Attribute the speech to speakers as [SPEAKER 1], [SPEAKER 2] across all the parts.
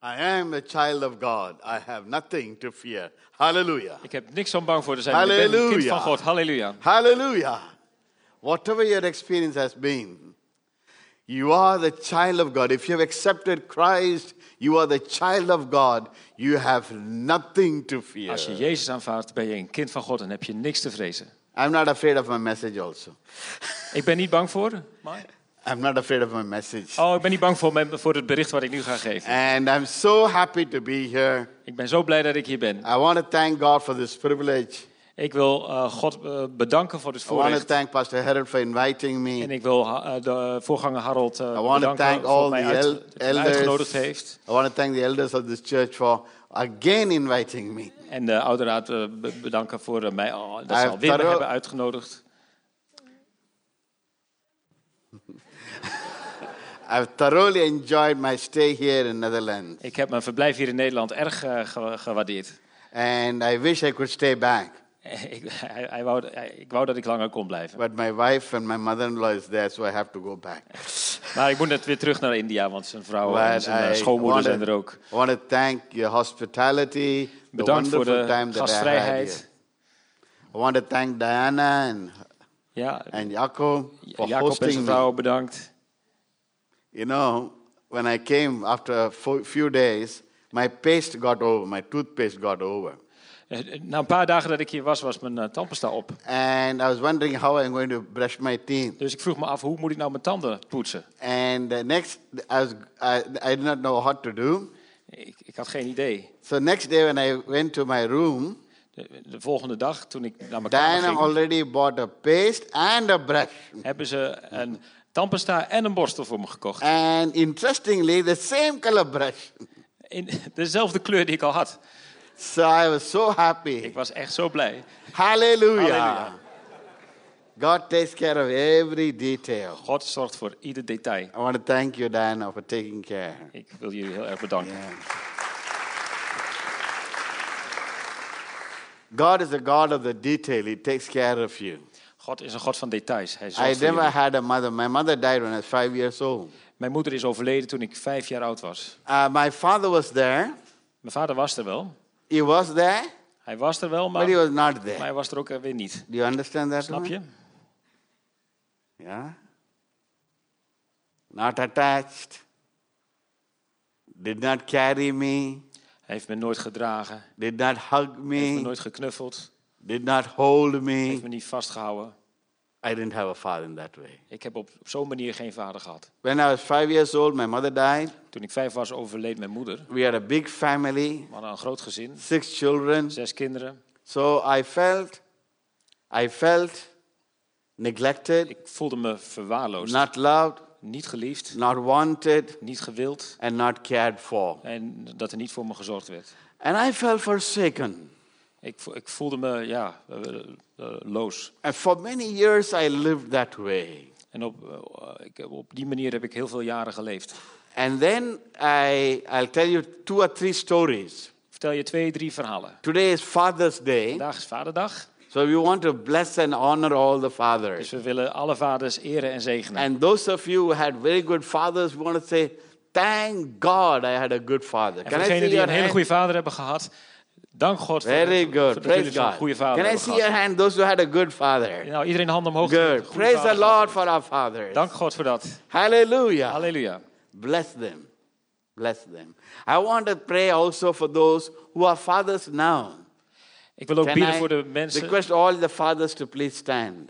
[SPEAKER 1] I am a child of God. I have nothing to fear. Hallelujah.
[SPEAKER 2] Ik heb niks om bang voor te zijn. Ik ben een kind van God. Halleluja.
[SPEAKER 1] Hallelujah. Whatever your experience has been, you are the child of God. If you have accepted Christ, you are the child of God. You have nothing to fear.
[SPEAKER 2] Als je Jezus aanvaardt, ben je een kind van God en heb je niks te vrezen.
[SPEAKER 1] I'm not afraid of my message also.
[SPEAKER 2] Ik ben niet bang voor.
[SPEAKER 1] I'm not afraid of my message.
[SPEAKER 2] Oh, ik ben niet bang voor het bericht wat ik nu ga geven.
[SPEAKER 1] And I'm so happy to be here.
[SPEAKER 2] Ik ben zo blij dat ik hier ben.
[SPEAKER 1] I want to thank God for this privilege.
[SPEAKER 2] Ik wil God bedanken voor dit
[SPEAKER 1] I want to
[SPEAKER 2] voorrecht.
[SPEAKER 1] thank Pastor Harold for inviting me.
[SPEAKER 2] En ik wil de voorganger Harold
[SPEAKER 1] I want to thank
[SPEAKER 2] bedanken
[SPEAKER 1] all
[SPEAKER 2] voor mij
[SPEAKER 1] the
[SPEAKER 2] uitgenodigd
[SPEAKER 1] elders.
[SPEAKER 2] heeft.
[SPEAKER 1] I want to thank the elders of this church for again inviting me.
[SPEAKER 2] En de ouderraad bedanken voor mij dat
[SPEAKER 1] I
[SPEAKER 2] ze
[SPEAKER 1] have
[SPEAKER 2] alweer me
[SPEAKER 1] thorough-
[SPEAKER 2] hebben uitgenodigd.
[SPEAKER 1] I've thoroughly enjoyed my stay here in Netherlands.
[SPEAKER 2] Ik heb mijn verblijf hier in Nederland erg gewaardeerd.
[SPEAKER 1] And I wish I could stay back.
[SPEAKER 2] Ik wou dat ik langer kon blijven.
[SPEAKER 1] But my wife and my mother-in-law is there, so I have to go back.
[SPEAKER 2] Maar ik moet net weer terug naar India, want zijn vrouw
[SPEAKER 1] But
[SPEAKER 2] en zijn schoonmoeder zijn er ook.
[SPEAKER 1] I want to thank your hospitality, the
[SPEAKER 2] Bedankt voor
[SPEAKER 1] wonderful
[SPEAKER 2] de
[SPEAKER 1] time that I had here.
[SPEAKER 2] gastvrijheid.
[SPEAKER 1] I want to thank Diana
[SPEAKER 2] Ja,
[SPEAKER 1] and Jacob for
[SPEAKER 2] Jacob en
[SPEAKER 1] hosting
[SPEAKER 2] zijn
[SPEAKER 1] me.
[SPEAKER 2] vrouw bedankt.
[SPEAKER 1] You know, when I came after a few days, my paste got over, my toothpaste got over.
[SPEAKER 2] Na een paar dagen dat ik hier was mijn tandpasta op.
[SPEAKER 1] And I was wondering how I'm going to brush my teeth.
[SPEAKER 2] Dus ik vroeg me af, hoe moet ik nou mijn tanden poetsen?
[SPEAKER 1] And the next, I did not know what to do.
[SPEAKER 2] Ik had geen idee.
[SPEAKER 1] So next day when I went to my room,
[SPEAKER 2] De volgende dag, toen ik naar mijn kamer
[SPEAKER 1] Diana
[SPEAKER 2] ging,
[SPEAKER 1] already bought a paste and a brush.
[SPEAKER 2] hebben ze een tandpasta en een borstel voor me gekocht.
[SPEAKER 1] And interestingly, the same color brush.
[SPEAKER 2] In dezelfde kleur die ik al had.
[SPEAKER 1] So I was so happy.
[SPEAKER 2] Ik was echt zo blij.
[SPEAKER 1] Hallelujah.
[SPEAKER 2] Halleluja.
[SPEAKER 1] God takes care of every detail.
[SPEAKER 2] God zorgt voor ieder detail.
[SPEAKER 1] I want to thank you, Diana, for taking care.
[SPEAKER 2] Ik wil jullie heel erg bedanken.
[SPEAKER 1] Yeah. God is a God of the detail. He takes care of you.
[SPEAKER 2] God is een God van details. Hij
[SPEAKER 1] I
[SPEAKER 2] zorgt voor
[SPEAKER 1] never
[SPEAKER 2] jullie.
[SPEAKER 1] had a mother. My mother died when I was 5 years old.
[SPEAKER 2] Mijn moeder is overleden toen ik 5 jaar oud was.
[SPEAKER 1] My father was there.
[SPEAKER 2] Mijn vader was er wel.
[SPEAKER 1] He was there,
[SPEAKER 2] Hij was er wel,
[SPEAKER 1] but he
[SPEAKER 2] maar
[SPEAKER 1] was not there.
[SPEAKER 2] hij was er ook weer niet.
[SPEAKER 1] Do you understand that?
[SPEAKER 2] Snap
[SPEAKER 1] one?
[SPEAKER 2] je?
[SPEAKER 1] Yeah. Not attached. Did not carry me.
[SPEAKER 2] Hij heeft me nooit gedragen.
[SPEAKER 1] Did not hug
[SPEAKER 2] Heeft me
[SPEAKER 1] me.
[SPEAKER 2] nooit geknuffeld.
[SPEAKER 1] Did not hold
[SPEAKER 2] Heeft
[SPEAKER 1] me.
[SPEAKER 2] me niet vastgehouden.
[SPEAKER 1] I didn't have a father in that way.
[SPEAKER 2] Ik heb op zo'n manier geen vader gehad.
[SPEAKER 1] When I was 5 years old, my mother died.
[SPEAKER 2] Toen ik 5 was, overleed mijn moeder.
[SPEAKER 1] We had a big family,
[SPEAKER 2] We hadden een groot gezin.
[SPEAKER 1] 6 children.
[SPEAKER 2] 6 kinderen.
[SPEAKER 1] So I felt neglected,
[SPEAKER 2] Ik voelde me verwaarloosd.
[SPEAKER 1] not loved,
[SPEAKER 2] Niet geliefd.
[SPEAKER 1] not wanted,
[SPEAKER 2] Niet gewild.
[SPEAKER 1] and not cared for.
[SPEAKER 2] En dat er niet voor me gezorgd werd.
[SPEAKER 1] And I felt forsaken.
[SPEAKER 2] Ik voelde me, loos.
[SPEAKER 1] And for many years I lived that way.
[SPEAKER 2] En op die manier heb ik heel veel jaren geleefd.
[SPEAKER 1] And then I'll tell you 2 or 3 stories.
[SPEAKER 2] Ik vertel je 2, 3 verhalen.
[SPEAKER 1] Today is Father's Day,
[SPEAKER 2] Vandaag is Vaderdag.
[SPEAKER 1] so we want to bless and honor all the
[SPEAKER 2] Dus
[SPEAKER 1] fathers.
[SPEAKER 2] we willen alle vaders eren en zegenen.
[SPEAKER 1] And those of you who had very good fathers, we want to say, thank God I had a good father.
[SPEAKER 2] En
[SPEAKER 1] Can
[SPEAKER 2] voor
[SPEAKER 1] I see
[SPEAKER 2] degenen die
[SPEAKER 1] your
[SPEAKER 2] een hele
[SPEAKER 1] hand?
[SPEAKER 2] goede vader hebben gehad, dank God voor
[SPEAKER 1] Very
[SPEAKER 2] dat
[SPEAKER 1] good.
[SPEAKER 2] jullie
[SPEAKER 1] Praise
[SPEAKER 2] zo'n
[SPEAKER 1] God.
[SPEAKER 2] goede vader
[SPEAKER 1] Can I
[SPEAKER 2] hebben
[SPEAKER 1] see your
[SPEAKER 2] gehad.
[SPEAKER 1] hand, those who had a good father?
[SPEAKER 2] Nou, iedereen handen omhoog.
[SPEAKER 1] Good. Praise the Lord for our fathers.
[SPEAKER 2] Dank God voor dat.
[SPEAKER 1] Hallelujah.
[SPEAKER 2] Halleluja.
[SPEAKER 1] Bless them. Bless them. I want to pray also for those who are fathers now.
[SPEAKER 2] Ik wil ook
[SPEAKER 1] Can
[SPEAKER 2] bidden
[SPEAKER 1] I
[SPEAKER 2] voor de mensen.
[SPEAKER 1] request all the fathers to please stand?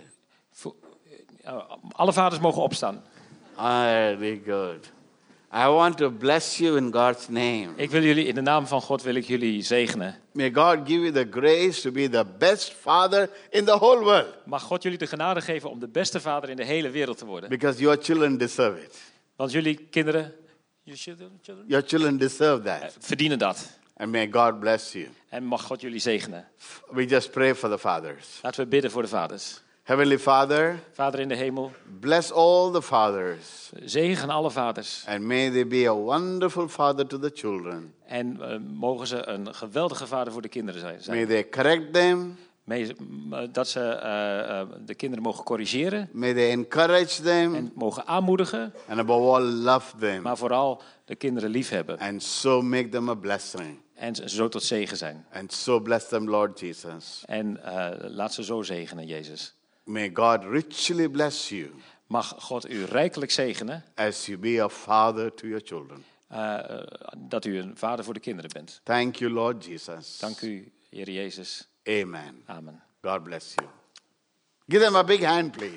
[SPEAKER 2] Alle vaders mogen opstaan.
[SPEAKER 1] Very good. I want to bless you in God's name.
[SPEAKER 2] Ik wil jullie, in de naam van God wil ik jullie zegenen.
[SPEAKER 1] May God give you the grace to be the best father in the whole world.
[SPEAKER 2] Mag God jullie de genade geven om de beste vader in de hele wereld te worden.
[SPEAKER 1] Because your children deserve it.
[SPEAKER 2] Want jullie kinderen
[SPEAKER 1] Your children deserve that.
[SPEAKER 2] verdienen dat.
[SPEAKER 1] And may God bless you.
[SPEAKER 2] En mag God jullie zegenen.
[SPEAKER 1] We just pray for the fathers.
[SPEAKER 2] Laten we bidden voor de vaders.
[SPEAKER 1] Heavenly Father,
[SPEAKER 2] Vader in de hemel,
[SPEAKER 1] bless all the fathers.
[SPEAKER 2] zegen alle vaders.
[SPEAKER 1] And may they be a wonderful father to the children.
[SPEAKER 2] En mogen ze een geweldige vader voor de kinderen zijn.
[SPEAKER 1] May they correct them.
[SPEAKER 2] Dat ze de kinderen mogen corrigeren
[SPEAKER 1] May they encourage them.
[SPEAKER 2] en mogen aanmoedigen.
[SPEAKER 1] And above all, love them.
[SPEAKER 2] Maar vooral de kinderen liefhebben.
[SPEAKER 1] And so make them a blessing.
[SPEAKER 2] En zo tot zegen zijn.
[SPEAKER 1] And so bless them, Lord Jesus.
[SPEAKER 2] En laat ze zo zegenen, Jezus.
[SPEAKER 1] May God richly bless you
[SPEAKER 2] Mag God u rijkelijk zegenen.
[SPEAKER 1] as you be a father to your children.
[SPEAKER 2] Dat u een vader voor de kinderen bent.
[SPEAKER 1] Thank you, Lord Jesus.
[SPEAKER 2] Dank u, Heer Jezus.
[SPEAKER 1] Amen.
[SPEAKER 2] Amen.
[SPEAKER 1] God bless you. Give them a big hand, please.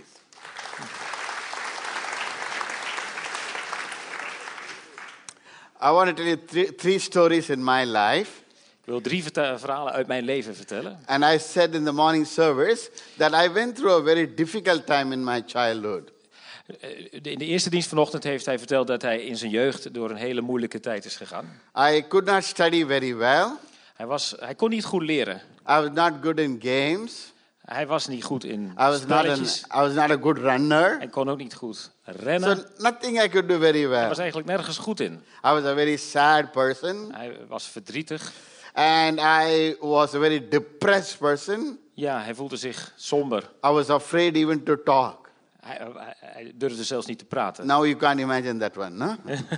[SPEAKER 1] I want to tell you three stories in my life.
[SPEAKER 2] Ik wil 3 verhalen uit mijn leven vertellen.
[SPEAKER 1] And I said in the morning service that I went through a very difficult time in my childhood.
[SPEAKER 2] In de eerste dienst vanochtend heeft hij verteld dat hij in zijn jeugd door een hele moeilijke tijd is gegaan.
[SPEAKER 1] I could not study very well.
[SPEAKER 2] Hij kon niet goed leren.
[SPEAKER 1] I was not good in games.
[SPEAKER 2] Hij was niet goed in
[SPEAKER 1] I was
[SPEAKER 2] spelletjes.
[SPEAKER 1] not a good runner.
[SPEAKER 2] Hij kon ook niet goed rennen.
[SPEAKER 1] So nothing I could do very
[SPEAKER 2] Hij
[SPEAKER 1] well.
[SPEAKER 2] was eigenlijk nergens goed in.
[SPEAKER 1] I was a very sad person.
[SPEAKER 2] Hij was verdrietig.
[SPEAKER 1] And I was a very depressed person.
[SPEAKER 2] Ja, hij voelde zich somber.
[SPEAKER 1] I was afraid even to talk.
[SPEAKER 2] Hij durfde zelfs niet te praten.
[SPEAKER 1] Now you can't imagine that one, no?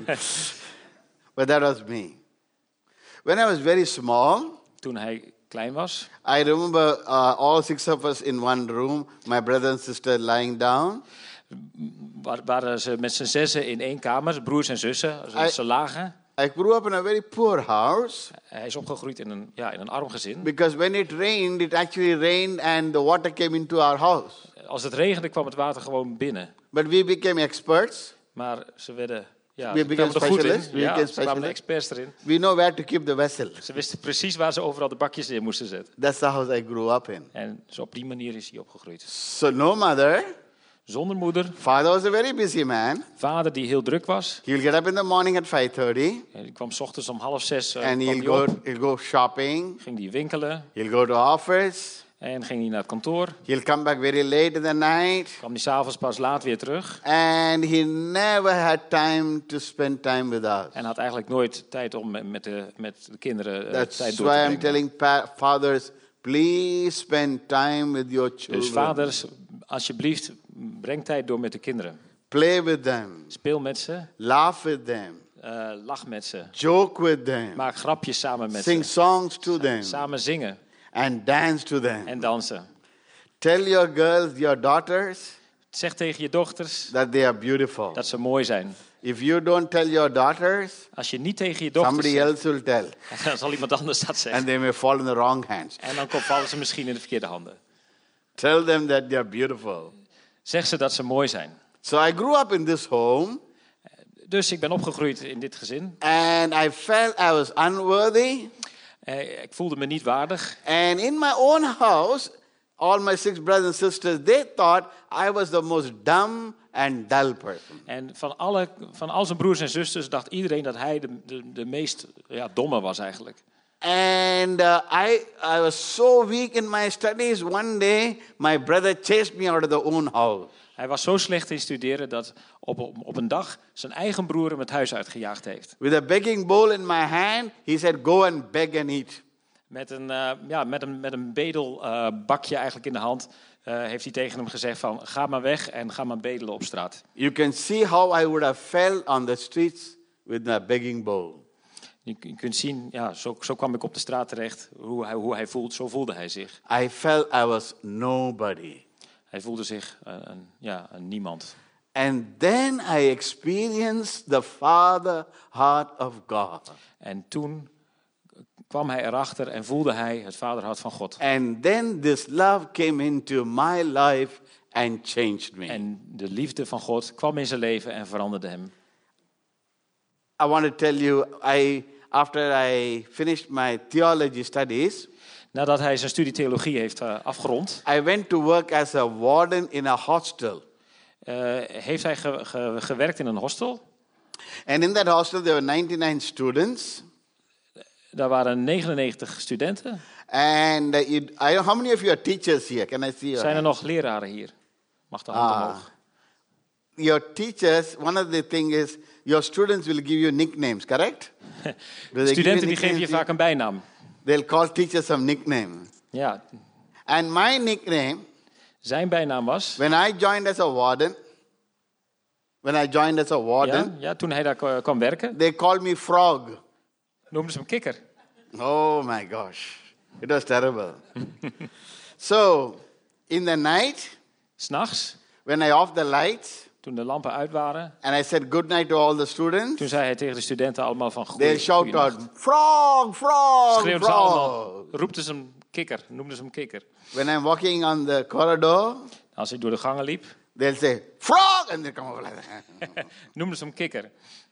[SPEAKER 1] But that was me. When I was very small,
[SPEAKER 2] Toen hij klein was,
[SPEAKER 1] I remember all 6 of us in one room, my brother and sister lying down.
[SPEAKER 2] waren ze met z'n 6 in één kamer, broers en zussen. Ze lagen.
[SPEAKER 1] I grew up in a very poor house
[SPEAKER 2] Hij is opgegroeid in een arm gezin.
[SPEAKER 1] because when it rained, it actually rained and the water came into our house.
[SPEAKER 2] Als het regende kwam het water gewoon binnen.
[SPEAKER 1] But we became experts.
[SPEAKER 2] Maar ze werden
[SPEAKER 1] We
[SPEAKER 2] ze
[SPEAKER 1] became
[SPEAKER 2] kwamen er goed in.
[SPEAKER 1] specialists. We
[SPEAKER 2] Ja,
[SPEAKER 1] became
[SPEAKER 2] ze kwamen de
[SPEAKER 1] specialists.
[SPEAKER 2] experts erin.
[SPEAKER 1] We know where to keep the vessel.
[SPEAKER 2] Ze wisten precies waar ze overal de bakjes in moesten zetten.
[SPEAKER 1] That's the house I grew up in.
[SPEAKER 2] En zo op die manier is hij opgegroeid.
[SPEAKER 1] So no mother.
[SPEAKER 2] Zonder moeder.
[SPEAKER 1] Father was a very busy man.
[SPEAKER 2] Vader die heel druk was.
[SPEAKER 1] He'll get up in the morning at 5:30
[SPEAKER 2] En die kwam 's ochtends om 5:30
[SPEAKER 1] and he'll go shopping.
[SPEAKER 2] Ging die winkelen.
[SPEAKER 1] He'll go to office.
[SPEAKER 2] En ging hij naar het kantoor.
[SPEAKER 1] He'll come back very late in the night.
[SPEAKER 2] Kwam hij 's avonds pas laat weer terug.
[SPEAKER 1] And he never had time to spend time with us.
[SPEAKER 2] En had eigenlijk nooit tijd om met de kinderen
[SPEAKER 1] That's
[SPEAKER 2] tijd door
[SPEAKER 1] why
[SPEAKER 2] te
[SPEAKER 1] I'm
[SPEAKER 2] brengen.
[SPEAKER 1] telling fathers, please spend time with your children.
[SPEAKER 2] Dus vaders, alsjeblieft, breng tijd door met de kinderen.
[SPEAKER 1] Play with them.
[SPEAKER 2] Speel met ze.
[SPEAKER 1] Laugh with them.
[SPEAKER 2] Lach met ze.
[SPEAKER 1] Joke with them.
[SPEAKER 2] Maak grapjes samen met
[SPEAKER 1] Sing
[SPEAKER 2] ze.
[SPEAKER 1] songs to them.
[SPEAKER 2] Samen zingen
[SPEAKER 1] And dance to them.
[SPEAKER 2] en dansen.
[SPEAKER 1] Tell your girls, your daughters,
[SPEAKER 2] Zeg tegen je dochters
[SPEAKER 1] that they are beautiful.
[SPEAKER 2] dat ze mooi zijn.
[SPEAKER 1] If you don't tell your daughters,
[SPEAKER 2] Als je niet tegen je dochters
[SPEAKER 1] somebody
[SPEAKER 2] zegt,
[SPEAKER 1] else will tell.
[SPEAKER 2] dan zal iemand anders dat zeggen.
[SPEAKER 1] And they may fall in the wrong hands.
[SPEAKER 2] En dan vallen ze misschien in de verkeerde handen.
[SPEAKER 1] Tell them that they are beautiful.
[SPEAKER 2] Zeg ze dat ze mooi zijn.
[SPEAKER 1] So I grew up in this home.
[SPEAKER 2] Dus ik ben opgegroeid in dit gezin.
[SPEAKER 1] And I felt I was unworthy.
[SPEAKER 2] Ik voelde me niet waardig.
[SPEAKER 1] And in my own house, all my 6 brothers and sisters, they thought I was the most dumb and dull person.
[SPEAKER 2] En van al zijn broers en zusters dacht iedereen dat hij de meest domme was eigenlijk.
[SPEAKER 1] And I was so weak in my studies. One day, my brother chased me out of the own house.
[SPEAKER 2] Hij was zo slecht in studeren dat op een dag zijn eigen broer hem het huis uitgejaagd heeft.
[SPEAKER 1] With a begging bowl in my hand, he said, "Go and beg and eat."
[SPEAKER 2] Met een bedelbakje eigenlijk in de hand heeft hij tegen hem gezegd van ga maar weg en ga maar bedelen op straat.
[SPEAKER 1] You can see how I would have felt on the streets with my begging bowl.
[SPEAKER 2] Je kunt zien, zo kwam ik op de straat terecht, hoe hij voelt, zo voelde hij zich.
[SPEAKER 1] I felt I was nobody.
[SPEAKER 2] Hij voelde zich een niemand.
[SPEAKER 1] And then I experienced the Father heart of God.
[SPEAKER 2] En toen kwam hij erachter en voelde hij het vaderhart van God.
[SPEAKER 1] And then this love came into my life and changed me.
[SPEAKER 2] En de liefde van God kwam in zijn leven en veranderde hem.
[SPEAKER 1] I want to tell you, after I finished my theology studies,
[SPEAKER 2] Nadat hij zijn studie theologie heeft afgerond,
[SPEAKER 1] I went to work as a warden in a hostel.
[SPEAKER 2] heeft hij gewerkt in een hostel.
[SPEAKER 1] And in that hostel there were 99 students.
[SPEAKER 2] Daar waren 99 studenten.
[SPEAKER 1] And how many of you are teachers here? Can I see your
[SPEAKER 2] Zijn er
[SPEAKER 1] hand?
[SPEAKER 2] nog leraren hier? Mag de hand omhoog?
[SPEAKER 1] Your teachers, one of the things is, your students will give you nicknames, correct? Do they give you
[SPEAKER 2] Studenten die geven je
[SPEAKER 1] nicknames?
[SPEAKER 2] vaak een bijnaam.
[SPEAKER 1] They'll call teachers some nickname.
[SPEAKER 2] Ja,
[SPEAKER 1] And my nickname,
[SPEAKER 2] Zijn bijnaam was...
[SPEAKER 1] when I joined as a warden,
[SPEAKER 2] Ja, toen hij daar kwam werken,
[SPEAKER 1] they called me Frog.
[SPEAKER 2] noemden ze hem kikker.
[SPEAKER 1] Oh my gosh. It was terrible. So, in the night,
[SPEAKER 2] 'S'nachts,
[SPEAKER 1] when I off the lights,
[SPEAKER 2] toen de lampen uit waren,
[SPEAKER 1] and I said good night to all the students,
[SPEAKER 2] toen zei hij tegen de studenten allemaal van
[SPEAKER 1] they shout out,
[SPEAKER 2] goeienacht.
[SPEAKER 1] Frog, Frog,
[SPEAKER 2] Schreeuwden ze allemaal,
[SPEAKER 1] Frog.
[SPEAKER 2] roepten ze hem kikker, noemden ze hem kikker.
[SPEAKER 1] When I'm walking on the corridor,
[SPEAKER 2] Als hij door de gangen liep,
[SPEAKER 1] they'll say, Frog! And they come over like that.
[SPEAKER 2] noemden ze hem kikker.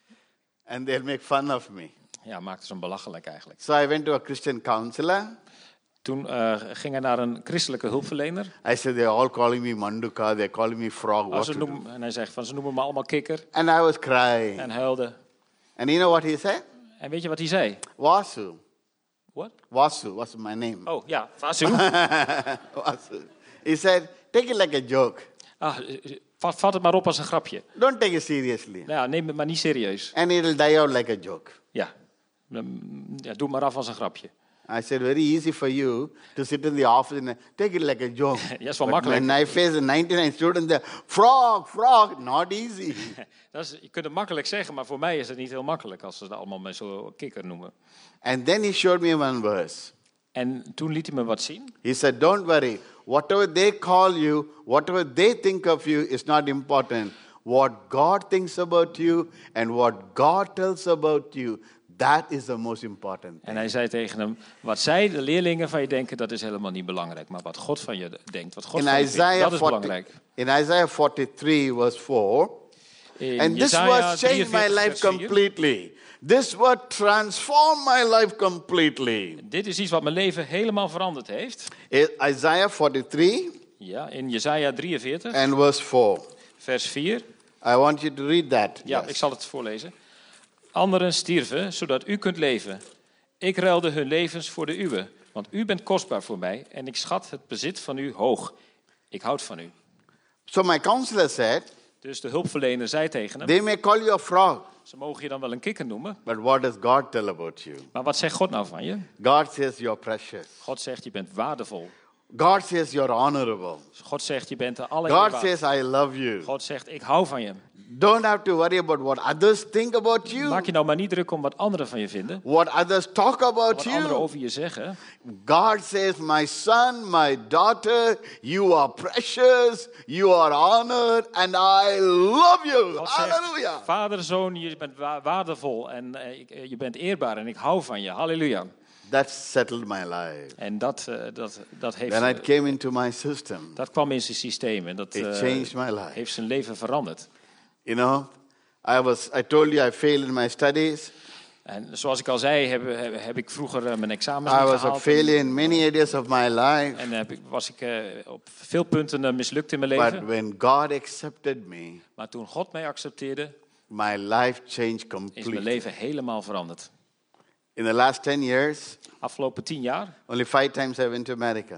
[SPEAKER 1] And they'll make fun of me.
[SPEAKER 2] Ja, maakten ze hem belachelijk eigenlijk.
[SPEAKER 1] So I went to a Christian counselor.
[SPEAKER 2] Toen ging hij naar een christelijke hulpverlener.
[SPEAKER 1] I said, they're all calling me Manduka, they're calling me Frog. What to do?
[SPEAKER 2] En hij zegt van, ze noemen me allemaal kikker.
[SPEAKER 1] And I was crying.
[SPEAKER 2] En huilde.
[SPEAKER 1] And you know what he said?
[SPEAKER 2] En weet je wat hij zei?
[SPEAKER 1] Wasu.
[SPEAKER 2] What?
[SPEAKER 1] Wasu was my name.
[SPEAKER 2] Oh ja, Vasu.
[SPEAKER 1] Wasu. He said, take it like a joke.
[SPEAKER 2] Vat het maar op als een grapje.
[SPEAKER 1] Don't take it seriously.
[SPEAKER 2] Nou ja, neem het maar niet serieus.
[SPEAKER 1] And it'll die out like a joke.
[SPEAKER 2] Ja, doe het maar af als een grapje.
[SPEAKER 1] I said, very easy for you to sit in the office and take it like a joke.
[SPEAKER 2] Ja, is wel
[SPEAKER 1] But
[SPEAKER 2] makkelijk.
[SPEAKER 1] when I face the 99 students, they're, Frog, Frog, not easy.
[SPEAKER 2] Je kunt het makkelijk zeggen, maar voor mij is het niet heel makkelijk als ze het allemaal met zo'n kikker noemen.
[SPEAKER 1] And then he showed me one verse.
[SPEAKER 2] En toen liet hij me wat zien.
[SPEAKER 1] He said, don't worry. Whatever they call you, whatever they think of you is not important. What God thinks about you and what God tells about you, that is the most important thing.
[SPEAKER 2] En hij zei tegen hem, wat zij, de leerlingen van je denken, dat is helemaal niet belangrijk. Maar wat God van je denkt, wat God van je vindt, dat is belangrijk.
[SPEAKER 1] In Isaiah 43 verse 4,
[SPEAKER 2] In
[SPEAKER 1] and this
[SPEAKER 2] Jesaja
[SPEAKER 1] verse changed my
[SPEAKER 2] 43
[SPEAKER 1] life
[SPEAKER 2] vers 4.
[SPEAKER 1] completely. This verse transformed my life completely.
[SPEAKER 2] Dit is iets wat mijn leven helemaal veranderd heeft.
[SPEAKER 1] Isaiah 43
[SPEAKER 2] Ja, in Jesaja 43,
[SPEAKER 1] and verse 4.
[SPEAKER 2] vers 4.
[SPEAKER 1] I want you to read that.
[SPEAKER 2] Ja,
[SPEAKER 1] Yes.
[SPEAKER 2] ik zal het voorlezen. Anderen stierven, zodat u kunt leven. Ik ruilde hun levens voor de uwe, want u bent kostbaar voor mij en ik schat het bezit van u hoog. Ik houd van u.
[SPEAKER 1] So my counselor said,
[SPEAKER 2] Dus de hulpverlener zei tegen hem,
[SPEAKER 1] they may call you a frog,
[SPEAKER 2] ze mogen je dan wel een kikker noemen,
[SPEAKER 1] but what does God tell about you?
[SPEAKER 2] maar wat zegt God nou van je?
[SPEAKER 1] God says you're precious.
[SPEAKER 2] God zegt je bent waardevol.
[SPEAKER 1] God says you're honorable.
[SPEAKER 2] God zegt je bent de
[SPEAKER 1] God
[SPEAKER 2] allereerwaardigste.
[SPEAKER 1] says I love you.
[SPEAKER 2] God zegt ik hou van je.
[SPEAKER 1] Don't have to worry about what others think about you,
[SPEAKER 2] Maak je nou maar niet druk om wat anderen van je vinden.
[SPEAKER 1] what others talk about
[SPEAKER 2] Wat anderen
[SPEAKER 1] you.
[SPEAKER 2] over je zeggen.
[SPEAKER 1] God says, my son, my daughter, you are precious, you are honored, and I love you.
[SPEAKER 2] God zegt,
[SPEAKER 1] Hallelujah.
[SPEAKER 2] vader, zoon, je bent waardevol en je bent eerbaar en ik hou van je. Halleluja.
[SPEAKER 1] That settled my life.
[SPEAKER 2] En dat heeft,
[SPEAKER 1] When it came into my system,
[SPEAKER 2] dat kwam in zijn systeem en dat
[SPEAKER 1] it changed my life.
[SPEAKER 2] heeft zijn leven veranderd.
[SPEAKER 1] You know, I told you I failed in my studies.
[SPEAKER 2] En zoals ik al zei, heb ik vroeger mijn examens
[SPEAKER 1] I
[SPEAKER 2] niet
[SPEAKER 1] was a
[SPEAKER 2] gehaald.
[SPEAKER 1] failure in many areas of my life.
[SPEAKER 2] En was ik op veel punten mislukt in mijn
[SPEAKER 1] But
[SPEAKER 2] leven.
[SPEAKER 1] when God accepted me,
[SPEAKER 2] Maar toen God mij accepteerde,
[SPEAKER 1] my life changed
[SPEAKER 2] is mijn
[SPEAKER 1] completely.
[SPEAKER 2] leven helemaal veranderd.
[SPEAKER 1] In the last 10 years,
[SPEAKER 2] Afgelopen 10 jaar
[SPEAKER 1] only 5 times I went to America.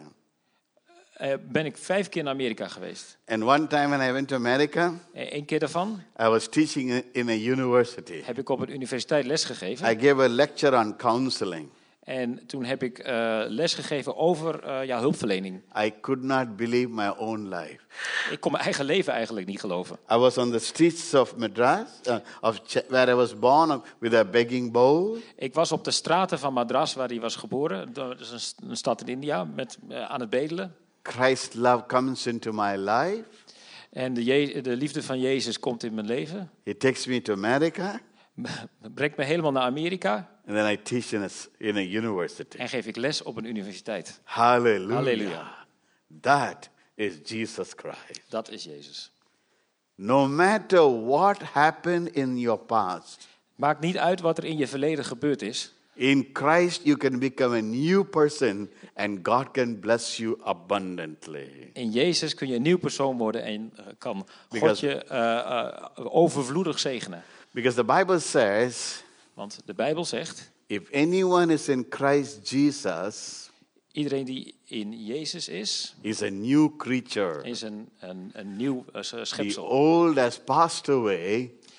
[SPEAKER 2] ben ik 5 keer naar Amerika geweest.
[SPEAKER 1] And one time when I went to America,
[SPEAKER 2] Eén keer daarvan
[SPEAKER 1] I was teaching in a university.
[SPEAKER 2] heb ik op een universiteit lesgegeven.
[SPEAKER 1] I gave a lecture on counseling.
[SPEAKER 2] En toen heb ik lesgegeven over hulpverlening.
[SPEAKER 1] I could not believe my own life.
[SPEAKER 2] Ik kon mijn eigen leven eigenlijk niet geloven.
[SPEAKER 1] I was on the streets of Madras, where I was born, with a begging bowl.
[SPEAKER 2] Ik was op de straten van Madras, waar hij was geboren. Dat is een stad in India, aan het bedelen.
[SPEAKER 1] Christ's love comes into my life.
[SPEAKER 2] En de liefde van Jezus komt in mijn leven.
[SPEAKER 1] He takes me to America.
[SPEAKER 2] Brengt me helemaal naar Amerika.
[SPEAKER 1] And then I teach in a university.
[SPEAKER 2] En geef ik les op een universiteit.
[SPEAKER 1] Hallelujah.
[SPEAKER 2] Halleluja.
[SPEAKER 1] That is Jesus Christ.
[SPEAKER 2] Dat is Jezus.
[SPEAKER 1] No matter what happened in your past,
[SPEAKER 2] Maakt niet uit wat er in je verleden gebeurd is.
[SPEAKER 1] in Christ you can become a new person and God can bless you abundantly.
[SPEAKER 2] In Jezus kun je een nieuw persoon worden en kan God
[SPEAKER 1] Because-
[SPEAKER 2] je overvloedig zegenen.
[SPEAKER 1] Because the Bible says,
[SPEAKER 2] Want de Bijbel zegt,
[SPEAKER 1] if anyone is in Christ Jesus,
[SPEAKER 2] iedereen die in Jezus
[SPEAKER 1] is a new creature.
[SPEAKER 2] is een nieuw
[SPEAKER 1] The
[SPEAKER 2] schepsel.
[SPEAKER 1] old has passed away.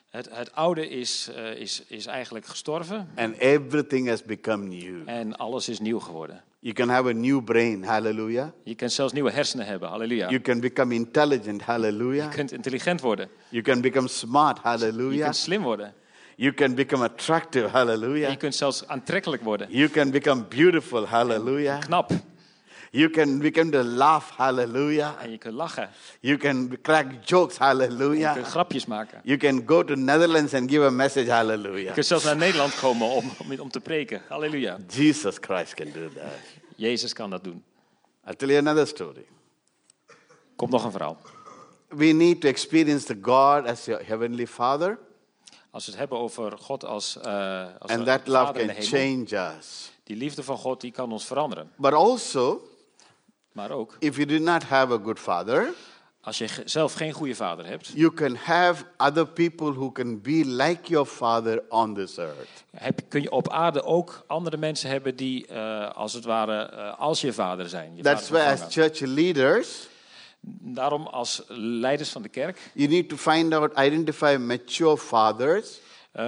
[SPEAKER 2] Het oude is eigenlijk gestorven
[SPEAKER 1] and everything has become new.
[SPEAKER 2] en alles is nieuw geworden.
[SPEAKER 1] You can have a new brain, hallelujah.
[SPEAKER 2] Je kunt zelfs nieuwe hersenen hebben, halleluja.
[SPEAKER 1] You can become intelligent,
[SPEAKER 2] Je
[SPEAKER 1] hallelujah.
[SPEAKER 2] kunt intelligent worden.
[SPEAKER 1] You can become smart,
[SPEAKER 2] Je
[SPEAKER 1] hallelujah.
[SPEAKER 2] kunt slim worden.
[SPEAKER 1] You can become attractive,
[SPEAKER 2] En
[SPEAKER 1] hallelujah.
[SPEAKER 2] je kunt zelfs aantrekkelijk worden.
[SPEAKER 1] You can become beautiful, hallelujah.
[SPEAKER 2] Knap.
[SPEAKER 1] You can become to laugh, hallelujah.
[SPEAKER 2] En je kunt lachen.
[SPEAKER 1] You can crack jokes,
[SPEAKER 2] Je kunt
[SPEAKER 1] hallelujah.
[SPEAKER 2] grapjes maken.
[SPEAKER 1] You can go to Netherlands and give a message,
[SPEAKER 2] Je
[SPEAKER 1] hallelujah.
[SPEAKER 2] kunt zelfs naar Nederland komen om te preken. Halleluja.
[SPEAKER 1] Jesus Christ can do that.
[SPEAKER 2] Jezus kan dat doen.
[SPEAKER 1] I'll tell you another story.
[SPEAKER 2] Komt nog een verhaal.
[SPEAKER 1] We need to experience the God as your heavenly Father,
[SPEAKER 2] Als we het hebben over God als
[SPEAKER 1] and
[SPEAKER 2] een
[SPEAKER 1] that love
[SPEAKER 2] vader in
[SPEAKER 1] can
[SPEAKER 2] de hemel.
[SPEAKER 1] change us.
[SPEAKER 2] Die liefde van God die kan ons veranderen.
[SPEAKER 1] But also,
[SPEAKER 2] Maar ook,
[SPEAKER 1] if you do not have a good father,
[SPEAKER 2] als je zelf geen goede vader hebt,
[SPEAKER 1] you can have other people who can be like your father on this earth.
[SPEAKER 2] kun je op aarde ook andere mensen hebben die als het ware als je vader zijn. Je
[SPEAKER 1] That's
[SPEAKER 2] vader
[SPEAKER 1] why as
[SPEAKER 2] vervangen.
[SPEAKER 1] church leaders,
[SPEAKER 2] Daarom als leiders van de kerk
[SPEAKER 1] you need to find out, identify mature fathers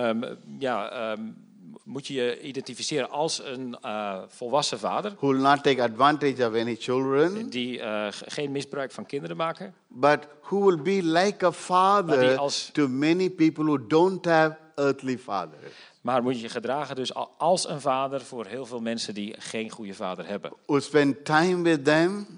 [SPEAKER 2] moet je je identificeren als een volwassen vader.
[SPEAKER 1] who will not take advantage of any children,
[SPEAKER 2] Die geen misbruik van kinderen maken.
[SPEAKER 1] but who will be like a
[SPEAKER 2] Maar
[SPEAKER 1] father
[SPEAKER 2] die als-
[SPEAKER 1] to many people who don't have earthly fathers.
[SPEAKER 2] Maar moet je je gedragen dus als een vader voor heel veel mensen die geen goede vader hebben.
[SPEAKER 1] Who will spend time with them,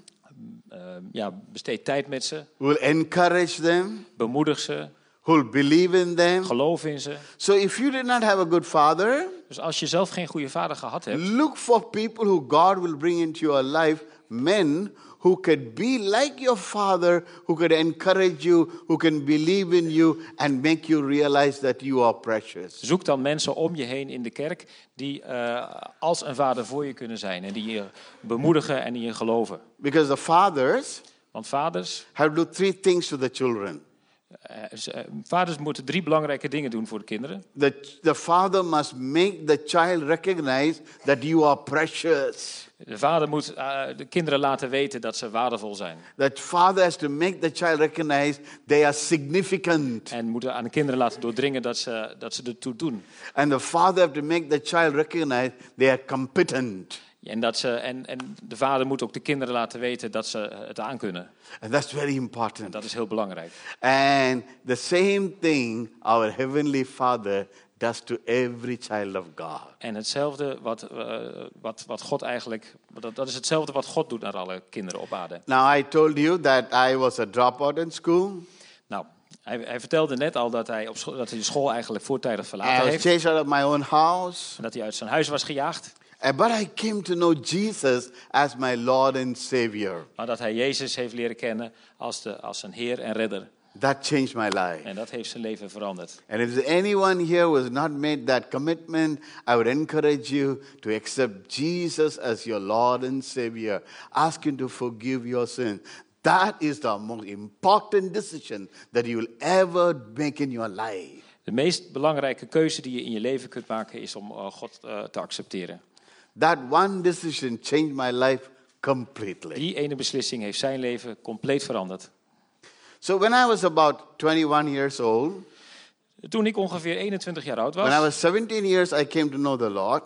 [SPEAKER 2] Besteed tijd met ze.
[SPEAKER 1] who will encourage them,
[SPEAKER 2] Bemoedig ze.
[SPEAKER 1] who will believe in them.
[SPEAKER 2] Geloof in ze.
[SPEAKER 1] So if you did not have a good father,
[SPEAKER 2] Dus als je zelf geen goede vader gehad hebt,
[SPEAKER 1] look for people who God will bring into your life, men who could be like your father, who could encourage you, who can believe in you and make you realize that you are precious.
[SPEAKER 2] zoek dan mensen om je heen in de kerk die als een vader voor je kunnen zijn. En die je bemoedigen en die je geloven.
[SPEAKER 1] Because the fathers
[SPEAKER 2] Want vaders,
[SPEAKER 1] have to do 3 things to the children.
[SPEAKER 2] vaders moeten 3 belangrijke dingen doen voor de kinderen.
[SPEAKER 1] The father must make the child recognize that you are precious.
[SPEAKER 2] De vader moet de kinderen laten weten dat ze waardevol zijn.
[SPEAKER 1] That father has to make the child recognize they are significant.
[SPEAKER 2] En moeten aan de kinderen laten doordringen dat ze ertoe doen.
[SPEAKER 1] And the father have to make the child recognize they are competent.
[SPEAKER 2] En de vader moet ook de kinderen laten weten dat ze het aankunnen.
[SPEAKER 1] And that's very important.
[SPEAKER 2] Dat is heel belangrijk.
[SPEAKER 1] And the same thing our heavenly Father does to every child of God.
[SPEAKER 2] En hetzelfde wat God eigenlijk, dat is hetzelfde wat God doet naar alle kinderen op aarde.
[SPEAKER 1] Now I told you that I was a dropout in school.
[SPEAKER 2] Nou, hij vertelde net al dat hij de school eigenlijk voortijdig
[SPEAKER 1] I
[SPEAKER 2] verlaten
[SPEAKER 1] was
[SPEAKER 2] heeft.
[SPEAKER 1] chased out of my own house.
[SPEAKER 2] En dat hij uit zijn huis was gejaagd.
[SPEAKER 1] But I came to know Jesus as my Lord and Savior.
[SPEAKER 2] Maar dat hij Jezus heeft leren kennen als zijn Heer en Redder.
[SPEAKER 1] That changed my life.
[SPEAKER 2] En dat heeft zijn leven veranderd.
[SPEAKER 1] And if there's anyone here who has not made that commitment, I would encourage you to accept Jesus as your Lord and Savior. Ask Him to forgive your sins. That is the most important decision that you will ever make in your life.
[SPEAKER 2] De meest belangrijke keuze die je in je leven kunt maken is om God te accepteren.
[SPEAKER 1] That one decision changed my life completely.
[SPEAKER 2] Die ene beslissing heeft zijn leven compleet veranderd.
[SPEAKER 1] So when I was about 21 years old,
[SPEAKER 2] Toen ik ongeveer 21 jaar oud
[SPEAKER 1] when I
[SPEAKER 2] was,
[SPEAKER 1] was 17 years, I came to know the Lord.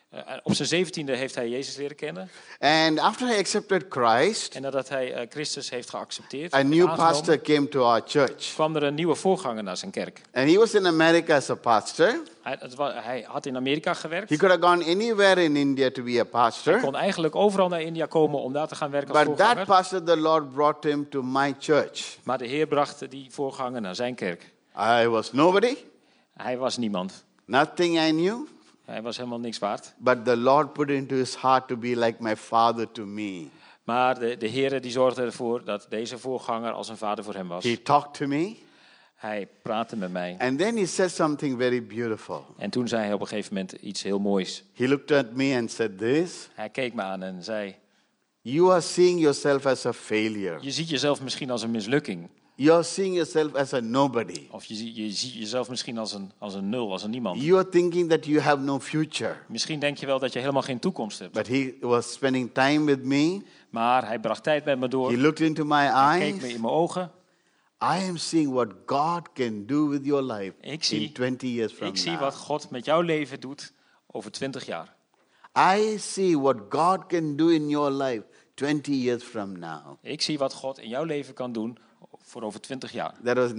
[SPEAKER 2] op zijn 17e heeft hij Jezus leren kennen.
[SPEAKER 1] And after I accepted Christ,
[SPEAKER 2] En nadat hij Christus heeft geaccepteerd,
[SPEAKER 1] a new
[SPEAKER 2] aangenomen,
[SPEAKER 1] pastor came to our church.
[SPEAKER 2] kwam er een nieuwe voorganger naar zijn kerk.
[SPEAKER 1] And he was in America as a pastor.
[SPEAKER 2] Hij had in Amerika gewerkt.
[SPEAKER 1] He could have gone anywhere in India to be a
[SPEAKER 2] Hij
[SPEAKER 1] pastor.
[SPEAKER 2] kon eigenlijk overal naar India komen om daar te gaan werken als
[SPEAKER 1] But that
[SPEAKER 2] voorganger.
[SPEAKER 1] pastor, the Lord brought him to my church.
[SPEAKER 2] Maar de Heer bracht die voorganger naar zijn kerk.
[SPEAKER 1] I was nobody,
[SPEAKER 2] Hij was niemand.
[SPEAKER 1] nothing I knew.
[SPEAKER 2] Hij was helemaal niks waard.
[SPEAKER 1] But the Lord put into his heart to be like my father to me.
[SPEAKER 2] Maar de Heer die zorgde ervoor dat deze voorganger als een vader voor hem was.
[SPEAKER 1] He talked to me.
[SPEAKER 2] Hij praatte met mij.
[SPEAKER 1] And then he said something very beautiful.
[SPEAKER 2] En toen zei hij op een gegeven moment iets heel moois.
[SPEAKER 1] He looked at me and said this.
[SPEAKER 2] Hij keek me aan en zei:
[SPEAKER 1] You are seeing yourself as a failure.
[SPEAKER 2] je ziet jezelf misschien als een mislukking.
[SPEAKER 1] You are seeing yourself as a nobody.
[SPEAKER 2] Of je ziet jezelf misschien als een nul, als een niemand.
[SPEAKER 1] You are thinking that you have no future.
[SPEAKER 2] Misschien denk je wel dat je helemaal geen toekomst hebt.
[SPEAKER 1] But he was spending time with me.
[SPEAKER 2] Maar hij bracht tijd met me door.
[SPEAKER 1] He looked into my
[SPEAKER 2] Hij keek me
[SPEAKER 1] eyes.
[SPEAKER 2] in mijn ogen.
[SPEAKER 1] I am seeing what God can do with your life
[SPEAKER 2] Ik zie-
[SPEAKER 1] in 20 years from
[SPEAKER 2] Ik zie
[SPEAKER 1] now.
[SPEAKER 2] wat God met jouw leven doet over 20 jaar.
[SPEAKER 1] I see what God can do in your life 20 years from now.
[SPEAKER 2] Ik zie wat God in jouw leven kan doen voor over 20 jaar.
[SPEAKER 1] That was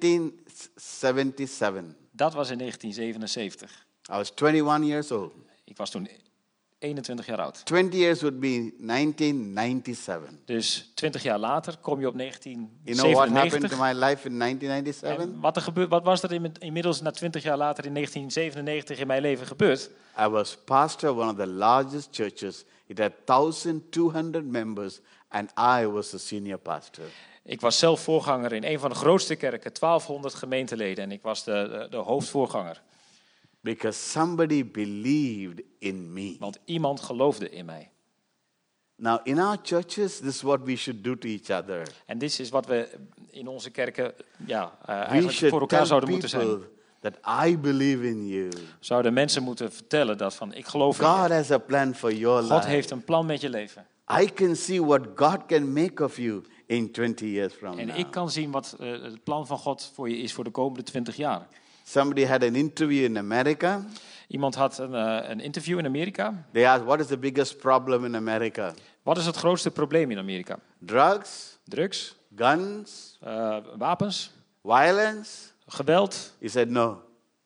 [SPEAKER 1] 1977.
[SPEAKER 2] Dat was in 1977.
[SPEAKER 1] I was 21 years old.
[SPEAKER 2] Ik was toen 21 jaar oud.
[SPEAKER 1] 20 years would be 1997.
[SPEAKER 2] Dus 20 jaar later kom je op
[SPEAKER 1] You know what happened to
[SPEAKER 2] 1997.
[SPEAKER 1] my life in 1997?
[SPEAKER 2] En wat was er inmiddels na 20 jaar later in 1997 in mijn leven gebeurd?
[SPEAKER 1] I was pastor of one of the largest churches. It had 1,200 members and I was the senior pastor.
[SPEAKER 2] Ik was zelf voorganger in een van de grootste kerken, 1200 gemeenteleden. En ik was de hoofdvoorganger.
[SPEAKER 1] Because somebody believed in me.
[SPEAKER 2] Want iemand geloofde in mij.
[SPEAKER 1] Now, in our churches, this is what we should do to each other.
[SPEAKER 2] En dit is wat we in onze kerken
[SPEAKER 1] We
[SPEAKER 2] eigenlijk voor
[SPEAKER 1] should
[SPEAKER 2] elkaar
[SPEAKER 1] tell
[SPEAKER 2] zouden moeten zijn.
[SPEAKER 1] people that I believe in you.
[SPEAKER 2] Zouden mensen moeten vertellen dat van ik geloof in
[SPEAKER 1] God
[SPEAKER 2] je.
[SPEAKER 1] has a plan for your
[SPEAKER 2] God
[SPEAKER 1] life.
[SPEAKER 2] heeft een plan met je leven.
[SPEAKER 1] I can see what God can make of you in 20 years from
[SPEAKER 2] En
[SPEAKER 1] now.
[SPEAKER 2] ik kan zien wat het plan van God voor je is voor de komende 20 jaar.
[SPEAKER 1] Somebody had an interview in America.
[SPEAKER 2] Iemand had een interview in Amerika.
[SPEAKER 1] They asked, what is the biggest problem in America?
[SPEAKER 2] Wat is het grootste probleem in Amerika?
[SPEAKER 1] Drugs,
[SPEAKER 2] Drugs,
[SPEAKER 1] guns,
[SPEAKER 2] wapens,
[SPEAKER 1] violence?
[SPEAKER 2] geweld?
[SPEAKER 1] He said, no.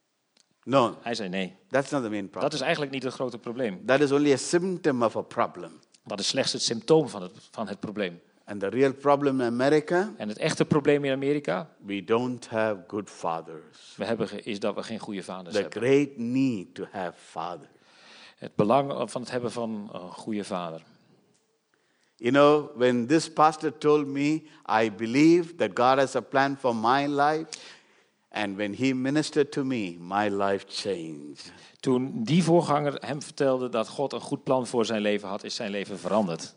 [SPEAKER 1] No,
[SPEAKER 2] Hij zei nee.
[SPEAKER 1] that's not the main
[SPEAKER 2] Dat
[SPEAKER 1] problem.
[SPEAKER 2] is eigenlijk niet het grote probleem.
[SPEAKER 1] That is only a symptom of a problem.
[SPEAKER 2] Dat is slechts het symptoom van het probleem.
[SPEAKER 1] And the real problem in America,
[SPEAKER 2] En het echte probleem in Amerika
[SPEAKER 1] we don't have good fathers.
[SPEAKER 2] is dat we geen goede vaders
[SPEAKER 1] The
[SPEAKER 2] hebben.
[SPEAKER 1] great need to have fathers.
[SPEAKER 2] Het belang van het hebben van een goede vader.
[SPEAKER 1] You know, when this pastor told me, I believe that God has a plan for my life. And when he ministered to me, my life changed.
[SPEAKER 2] Toen die voorganger hem vertelde dat God een goed plan voor zijn leven had, is zijn leven veranderd.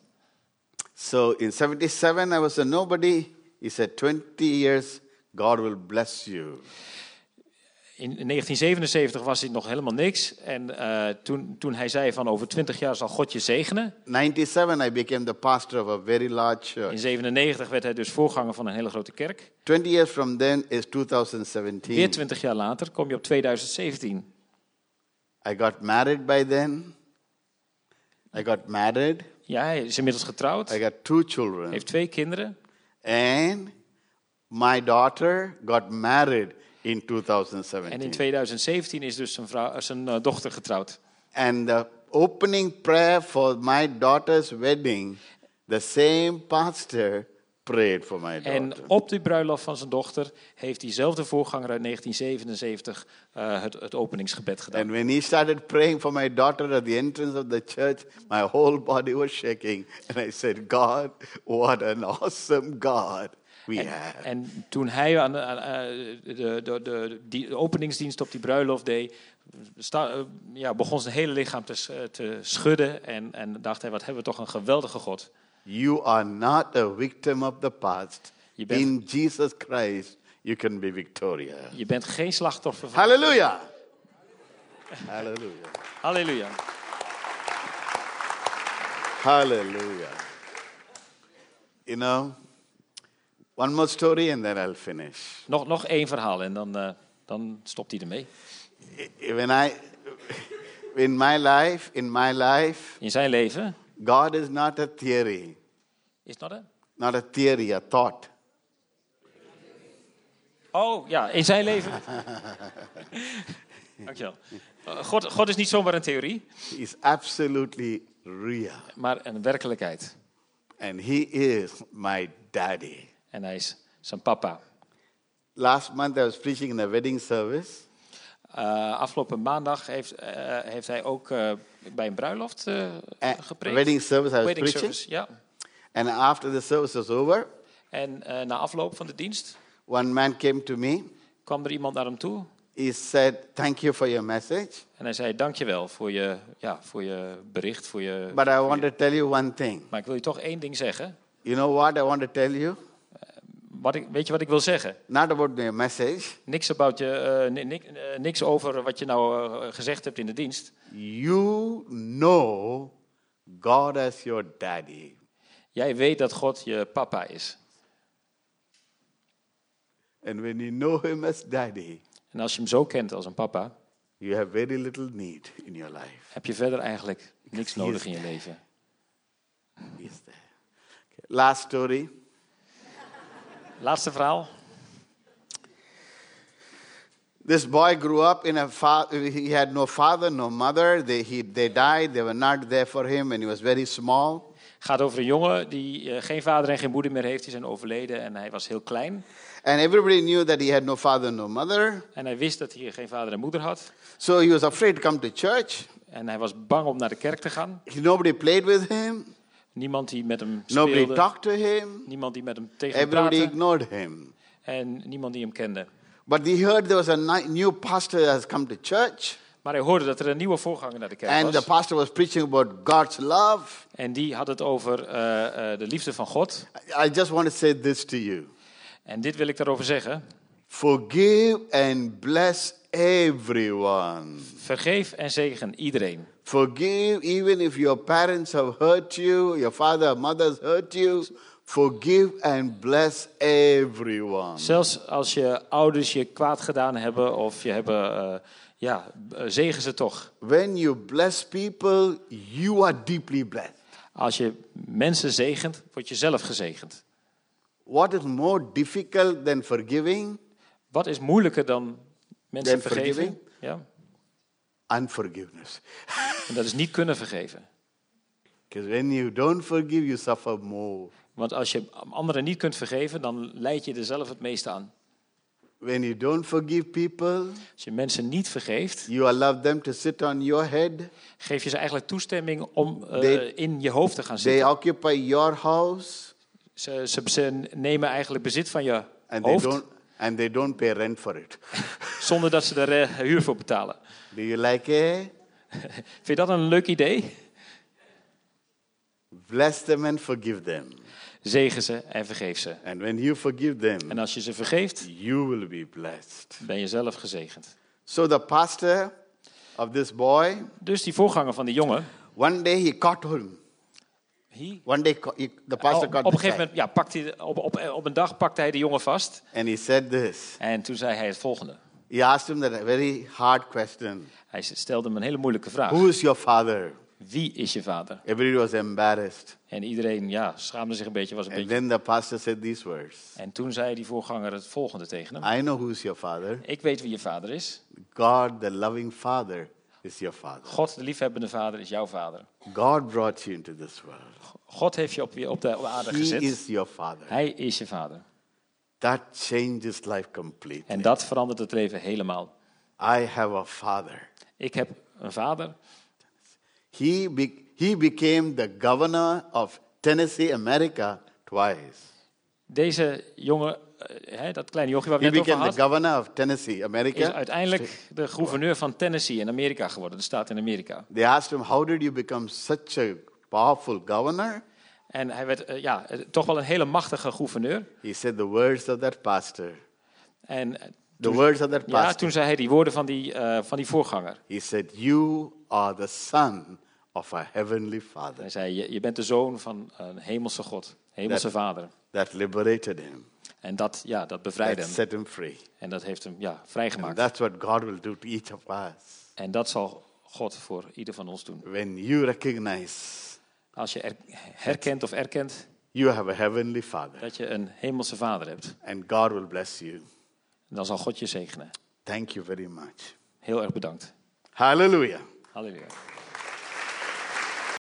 [SPEAKER 1] So in 77, I was a nobody. He said, 20 years, God will bless you.
[SPEAKER 2] In 1977 was hij nog helemaal niks. En toen hij zei van over 20 jaar zal God je zegenen.
[SPEAKER 1] 97, I became the pastor of a very large church.
[SPEAKER 2] In 97 werd hij dus voorganger van een hele grote kerk.
[SPEAKER 1] 20 years from then is
[SPEAKER 2] Weer
[SPEAKER 1] 2017.
[SPEAKER 2] 20 jaar later kom je op 2017.
[SPEAKER 1] I got married by then. I got married.
[SPEAKER 2] Ja, hij is inmiddels getrouwd.
[SPEAKER 1] I got 2 children.
[SPEAKER 2] Heeft 2 kinderen.
[SPEAKER 1] And my daughter got married in
[SPEAKER 2] En in
[SPEAKER 1] 2017.
[SPEAKER 2] 2017 is dus zijn dochter getrouwd.
[SPEAKER 1] And the opening prayer for my daughter's wedding, the same pastor prayed for my
[SPEAKER 2] En
[SPEAKER 1] daughter.
[SPEAKER 2] op die bruiloft van zijn dochter heeft diezelfde voorganger uit 1977 het openingsgebed gedaan.
[SPEAKER 1] And when he started praying for my daughter at the entrance of the church, my whole body was shaking. And I said, God, what an awesome God we have.
[SPEAKER 2] En toen hij aan de openingsdienst op die bruiloft deed, begon zijn hele lichaam te schudden. En dacht hij, wat hebben we toch een geweldige God.
[SPEAKER 1] You are not a victim of the past.
[SPEAKER 2] Je bent-
[SPEAKER 1] In Jesus Christ, you can be victorious.
[SPEAKER 2] Je bent geen slachtoffer van...
[SPEAKER 1] Hallelujah. Hallelujah.
[SPEAKER 2] Halleluja.
[SPEAKER 1] Hallelujah. You know, one more story and then I'll finish.
[SPEAKER 2] Nog één verhaal en dan stopt hij ermee.
[SPEAKER 1] In my life,
[SPEAKER 2] In zijn leven
[SPEAKER 1] God is not a theory,
[SPEAKER 2] is dat het?
[SPEAKER 1] not a theory, a thought.
[SPEAKER 2] Oh ja, in zijn leven. Dankjewel. God is niet zomaar een theorie,
[SPEAKER 1] He is absolutely real.
[SPEAKER 2] maar een werkelijkheid.
[SPEAKER 1] And he is my daddy.
[SPEAKER 2] En hij is zijn papa.
[SPEAKER 1] Last month I was preaching in a wedding service.
[SPEAKER 2] Afgelopen maandag heeft hij ook bij een bruiloft gepreekt.
[SPEAKER 1] Wedding service I was
[SPEAKER 2] Wedding
[SPEAKER 1] preaching.
[SPEAKER 2] service, ja.
[SPEAKER 1] And after the service was over,
[SPEAKER 2] En na afloop van de dienst
[SPEAKER 1] one man came to me.
[SPEAKER 2] kwam er iemand naar hem toe.
[SPEAKER 1] He said, thank you for your message.
[SPEAKER 2] En hij zei, dankjewel voor je bericht.
[SPEAKER 1] But I want to tell you one thing.
[SPEAKER 2] Maar ik wil je toch één ding zeggen.
[SPEAKER 1] You know what I want to tell you?
[SPEAKER 2] Weet je wat ik wil zeggen?
[SPEAKER 1] Not about my message.
[SPEAKER 2] Niks over wat je nou gezegd hebt in de dienst.
[SPEAKER 1] You know God as your daddy.
[SPEAKER 2] Jij weet dat God je papa is.
[SPEAKER 1] And when you know him as daddy,
[SPEAKER 2] En als je hem zo kent als een papa,
[SPEAKER 1] you have very little need in your life.
[SPEAKER 2] heb je verder eigenlijk niks nodig in je leven.
[SPEAKER 1] He is there. Okay. Last story.
[SPEAKER 2] Laatste verhaal.
[SPEAKER 1] This boy grew up in he had no father, no mother. They died. They were not there for him and he was very small.
[SPEAKER 2] Gaat over een jongen die geen vader en geen moeder meer heeft. Die zijn overleden en hij was heel klein.
[SPEAKER 1] And everybody knew that he had no father, no mother.
[SPEAKER 2] En hij wist dat hij geen vader en moeder had.
[SPEAKER 1] So he was afraid to come to church.
[SPEAKER 2] En hij was bang om naar de kerk te gaan.
[SPEAKER 1] Nobody played with him.
[SPEAKER 2] Niemand die met hem
[SPEAKER 1] Nobody
[SPEAKER 2] speelde.
[SPEAKER 1] talked to him.
[SPEAKER 2] Niemand die met hem tegen hem
[SPEAKER 1] Everybody
[SPEAKER 2] praatte.
[SPEAKER 1] ignored him.
[SPEAKER 2] En niemand die hem kende.
[SPEAKER 1] But he heard there was a new pastor that has come to church.
[SPEAKER 2] Maar hij hoorde dat er een nieuwe voorganger naar de kerk
[SPEAKER 1] And the
[SPEAKER 2] was.
[SPEAKER 1] pastor was preaching about God's love.
[SPEAKER 2] En die had het over de liefde van God.
[SPEAKER 1] I just want to say this to you.
[SPEAKER 2] En dit wil ik daarover zeggen.
[SPEAKER 1] Forgive and bless everyone.
[SPEAKER 2] Vergeef en zegen iedereen.
[SPEAKER 1] Forgive even if your parents have hurt you, your father or mother has hurt you. Forgive and bless everyone.
[SPEAKER 2] Zelfs als je ouders je kwaad gedaan hebben of je hebben, zegen ze toch.
[SPEAKER 1] When you bless people, you are deeply blessed.
[SPEAKER 2] Als je mensen zegent, word je zelf gezegend.
[SPEAKER 1] What is more difficult than forgiving?
[SPEAKER 2] Wat is moeilijker dan mensen
[SPEAKER 1] Than
[SPEAKER 2] vergeven?
[SPEAKER 1] forgiving?
[SPEAKER 2] Ja.
[SPEAKER 1] Unforgiveness.
[SPEAKER 2] En dat is niet kunnen vergeven.
[SPEAKER 1] Because when you don't forgive, you suffer more.
[SPEAKER 2] Want als je anderen niet kunt vergeven, dan leid je er zelf het meeste aan.
[SPEAKER 1] When you don't forgive people,
[SPEAKER 2] Als je mensen niet vergeeft,
[SPEAKER 1] you allow them to sit on your head.
[SPEAKER 2] geef je ze eigenlijk toestemming om
[SPEAKER 1] They-
[SPEAKER 2] in je hoofd te gaan
[SPEAKER 1] They
[SPEAKER 2] zitten.
[SPEAKER 1] occupy your house,
[SPEAKER 2] Ze nemen eigenlijk bezit van je
[SPEAKER 1] and
[SPEAKER 2] hoofd,
[SPEAKER 1] they don't pay rent for it.
[SPEAKER 2] zonder dat ze er huur voor betalen.
[SPEAKER 1] Do you like it?
[SPEAKER 2] Vind je dat een leuk idee?
[SPEAKER 1] Bless them and forgive them.
[SPEAKER 2] Zegen ze en vergeef ze.
[SPEAKER 1] And when you forgive them,
[SPEAKER 2] En als je ze vergeeft,
[SPEAKER 1] you will be blessed.
[SPEAKER 2] ben je zelf gezegend.
[SPEAKER 1] So the pastor of this boy,
[SPEAKER 2] Dus die voorganger van die jongen,
[SPEAKER 1] one day he caught him. One day the pastor caught
[SPEAKER 2] op
[SPEAKER 1] the
[SPEAKER 2] een gegeven
[SPEAKER 1] child.
[SPEAKER 2] moment, pakt hij, op een dag pakte hij de jongen vast.
[SPEAKER 1] And he said this.
[SPEAKER 2] En toen zei hij het volgende.
[SPEAKER 1] He asked him that very hard question.
[SPEAKER 2] Hij stelde hem een hele moeilijke vraag.
[SPEAKER 1] Who is your father?
[SPEAKER 2] Wie is je vader?
[SPEAKER 1] Everybody was embarrassed.
[SPEAKER 2] En iedereen schaamde zich een beetje. Was een
[SPEAKER 1] And
[SPEAKER 2] beetje.
[SPEAKER 1] then the pastor said these words.
[SPEAKER 2] En toen zei die voorganger het volgende tegen hem.
[SPEAKER 1] I know who is your father.
[SPEAKER 2] Ik weet wie je vader is.
[SPEAKER 1] God, the loving father, is your father.
[SPEAKER 2] God, de liefhebbende vader, is jouw vader.
[SPEAKER 1] God brought you into this world.
[SPEAKER 2] God heeft je op de aarde
[SPEAKER 1] He
[SPEAKER 2] gezet.
[SPEAKER 1] is your father.
[SPEAKER 2] Hij is je vader.
[SPEAKER 1] That changes life completely.
[SPEAKER 2] En dat verandert het leven helemaal.
[SPEAKER 1] I have a father.
[SPEAKER 2] Ik heb een vader.
[SPEAKER 1] He became the governor of Tennessee, America, twice.
[SPEAKER 2] Deze jongen, dat kleine jochie waar we
[SPEAKER 1] He
[SPEAKER 2] net over
[SPEAKER 1] became the
[SPEAKER 2] hadden,
[SPEAKER 1] governor of Tennessee,
[SPEAKER 2] is
[SPEAKER 1] America.
[SPEAKER 2] uiteindelijk de gouverneur van Tennessee in Amerika geworden. De staat in Amerika.
[SPEAKER 1] They asked him, how did you become such a powerful governor?
[SPEAKER 2] En hij werd toch wel een hele machtige gouverneur.
[SPEAKER 1] He said the words of that pastor.
[SPEAKER 2] En
[SPEAKER 1] The words of that pastor.
[SPEAKER 2] toen zei hij die woorden van die voorganger.
[SPEAKER 1] He said, you are the son of a heavenly father.
[SPEAKER 2] Hij zei, je bent de zoon van een hemelse God, hemelse vader.
[SPEAKER 1] That liberated him.
[SPEAKER 2] En dat bevrijdde
[SPEAKER 1] That
[SPEAKER 2] hem.
[SPEAKER 1] set him free.
[SPEAKER 2] En dat heeft hem
[SPEAKER 1] And
[SPEAKER 2] vrijgemaakt.
[SPEAKER 1] that's what God will do to each of us.
[SPEAKER 2] En dat zal God voor ieder van ons doen.
[SPEAKER 1] When you recognize
[SPEAKER 2] Als je herkent of erkent
[SPEAKER 1] you have a heavenly father,
[SPEAKER 2] dat je een hemelse vader hebt,
[SPEAKER 1] and God will bless you.
[SPEAKER 2] dan zal God je zegenen.
[SPEAKER 1] Thank you very much.
[SPEAKER 2] Heel erg bedankt.
[SPEAKER 1] Hallelujah.
[SPEAKER 2] Halleluja.